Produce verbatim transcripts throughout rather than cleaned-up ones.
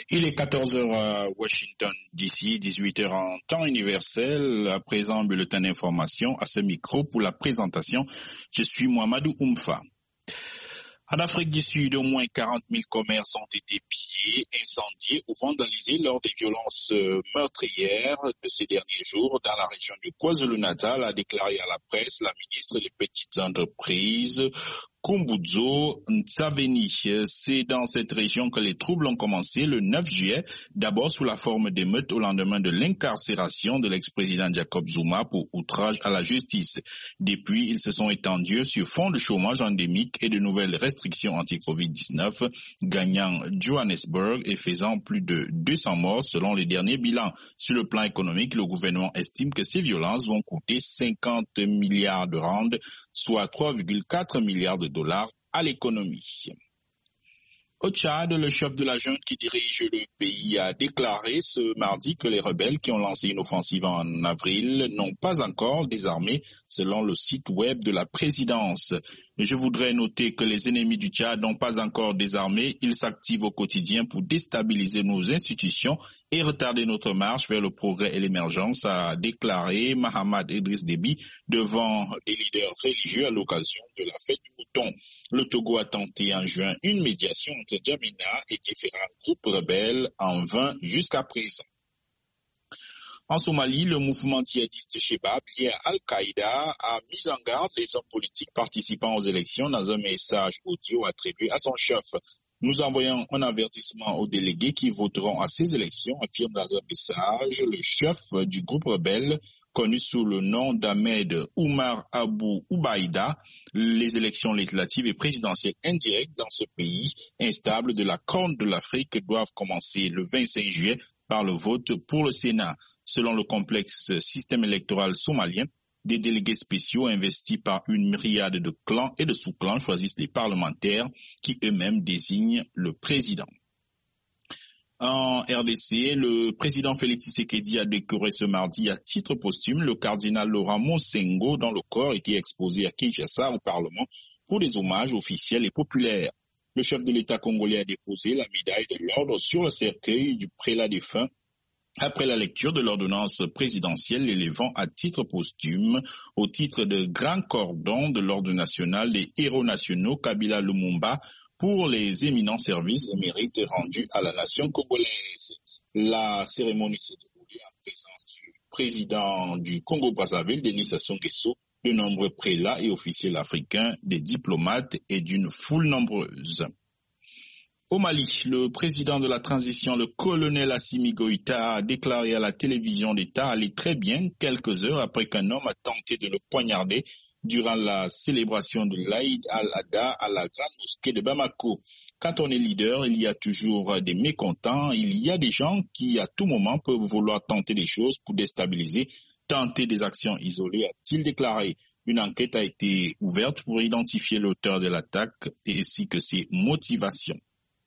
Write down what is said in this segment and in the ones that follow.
Il est quatorze heures à Washington, D C, dix-huit heures en temps universel. À présent, bulletin d'information à ce micro pour la présentation. Je suis Mohamedou Oumfa. En Afrique du Sud, au moins quarante mille commerces ont été pillés, incendiés ou vandalisés lors des violences meurtrières de ces derniers jours dans la région du KwaZulu-Natal, a déclaré à la presse la ministre des Petites Entreprises, Khumbudzo Ntshavheni. C'est dans cette région que les troubles ont commencé le neuf juillet, d'abord sous la forme d'émeutes au lendemain de l'incarcération de l'ex-président Jacob Zuma pour outrage à la justice. Depuis, ils se sont étendus sur fond de chômage endémique et de nouvelles restrictions anti-covid dix-neuf, gagnant Johannesburg et faisant plus de deux cents morts selon les derniers bilans. Sur le plan économique, le gouvernement estime que ces violences vont coûter cinquante milliards de rands, soit trois virgule quatre milliards de dollars à l'économie. Au Tchad, le chef de la junte qui dirige le pays a déclaré ce mardi que les rebelles qui ont lancé une offensive en avril n'ont pas encore désarmé, selon le site web de la présidence. Je voudrais noter que les ennemis du Tchad n'ont pas encore désarmé. Ils s'activent au quotidien pour déstabiliser nos institutions et retarder notre marche vers le progrès et l'émergence, a déclaré Mahamad Idriss Déby devant les leaders religieux à l'occasion de la fête du mouton. Le Togo a tenté en juin une médiation entre Djamena et différents groupes rebelles, en vain jusqu'à présent. En Somalie, le mouvement djihadiste Shebab lié à Al-Qaïda a mis en garde les hommes politiques participant aux élections dans un message audio attribué à son chef. Nous envoyons un avertissement aux délégués qui voteront à ces élections, affirme dans un message le chef du groupe rebelle, connu sous le nom d'Ahmed Oumar Abou Ubaïda. Les élections législatives et présidentielles indirectes dans ce pays instable de la Corne de l'Afrique doivent commencer le vingt-cinq juillet par le vote pour le Sénat. Selon le complexe système électoral somalien, des délégués spéciaux investis par une myriade de clans et de sous-clans choisissent les parlementaires qui eux-mêmes désignent le président. En R D C, le président Félix Tshisekedi a décoré ce mardi à titre posthume le cardinal Laurent Monsengo dont le corps était exposé à Kinshasa au Parlement pour des hommages officiels et populaires. Le chef de l'État congolais a déposé la médaille de l'ordre sur le cercueil du prélat défunt après la lecture de l'ordonnance présidentielle l'élevant à titre posthume au titre de grand cordon de l'ordre national des héros nationaux Kabila Lumumba pour les éminents services et mérites rendus à la nation congolaise. La cérémonie s'est déroulée en présence du président du Congo-Brazzaville, Denis Sassou Nguesso, de nombreux prélats et officiels africains, des diplomates et d'une foule nombreuse. Au Mali, le président de la transition, le colonel Assimi Goïta, a déclaré à la télévision d'État aller très bien quelques heures après qu'un homme a tenté de le poignarder durant la célébration de l'Aïd al-Adha à la grande mosquée de Bamako. Quand on est leader, il y a toujours des mécontents, il y a des gens qui à tout moment peuvent vouloir tenter des choses pour déstabiliser, tenter des actions isolées, a-t-il déclaré. Une enquête a été ouverte pour identifier l'auteur de l'attaque ainsi que ses motivations.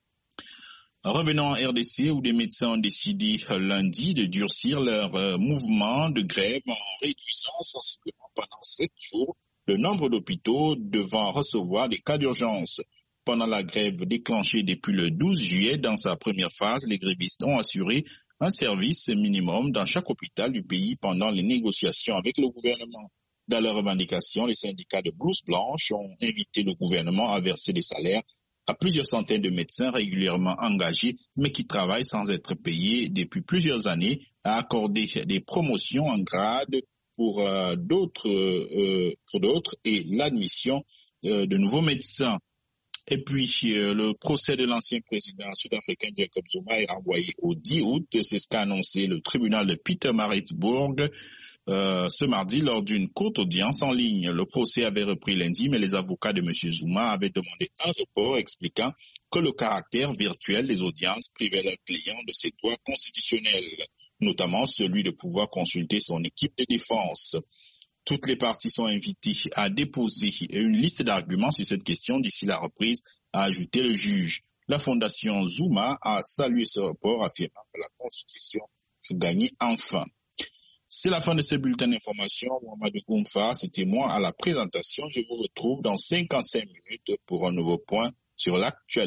Revenons en R D C où des médecins ont décidé lundi de durcir leur euh, mouvement de grève en réduisant sensiblement pendant sept jours le nombre d'hôpitaux devant recevoir des cas d'urgence. Pendant la grève déclenchée depuis le douze juillet, dans sa première phase, les grévistes ont assuré un service minimum dans chaque hôpital du pays pendant les négociations avec le gouvernement. Dans leurs revendications, les syndicats de blouse blanche ont invité le gouvernement à verser des salaires à plusieurs centaines de médecins régulièrement engagés, mais qui travaillent sans être payés depuis plusieurs années, à accorder des promotions en grade pour euh, d'autres, euh, pour d'autres et l'admission euh, de nouveaux médecins. Et puis, euh, le procès de l'ancien président sud-africain Jacob Zuma est renvoyé au dix août. C'est ce qu'a annoncé le tribunal de Pietermaritzburg Euh, ce mardi lors d'une courte audience en ligne. Le procès avait repris lundi, mais les avocats de M. Zuma avaient demandé un report expliquant que le caractère virtuel des audiences privait leurs clients de ses droits constitutionnels, notamment celui de pouvoir consulter son équipe de défense. Toutes les parties sont invitées à déposer une liste d'arguments sur cette question d'ici la reprise, a ajouté le juge. La fondation Zuma a salué ce report, affirmant que la Constitution gagnait enfin. C'est la fin de ce bulletin d'information. Mohamedou Oumfa, c'était moi à la présentation. Je vous retrouve dans cinquante-cinq minutes pour un nouveau point sur l'actualité.